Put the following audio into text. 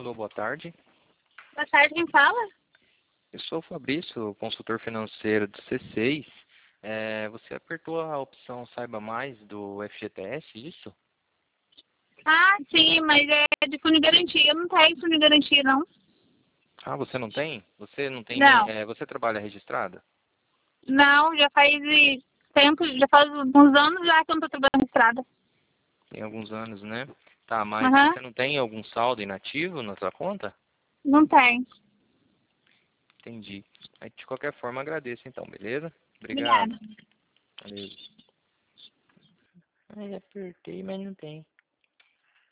Alô, boa tarde. Boa tarde, quem fala? Eu sou o Fabrício, consultor financeiro do C6. Você apertou a opção Saiba Mais do FGTS, isso? Ah, sim, mas é de fundo de garantia. Eu não tenho fundo de garantia, não. Ah, você não tem? Você não tem nem. Não, Você trabalha registrada? não, já faz tempo, já faz uns anos já que eu não tô trabalhando estrada. Tem alguns anos, né? Tá, mas Aham, você não tem algum saldo inativo na sua conta? não tem. Entendi. Aí, de qualquer forma, agradeço então, beleza? Obrigado. Obrigada. Valeu. Ai, apertei, mas não tem.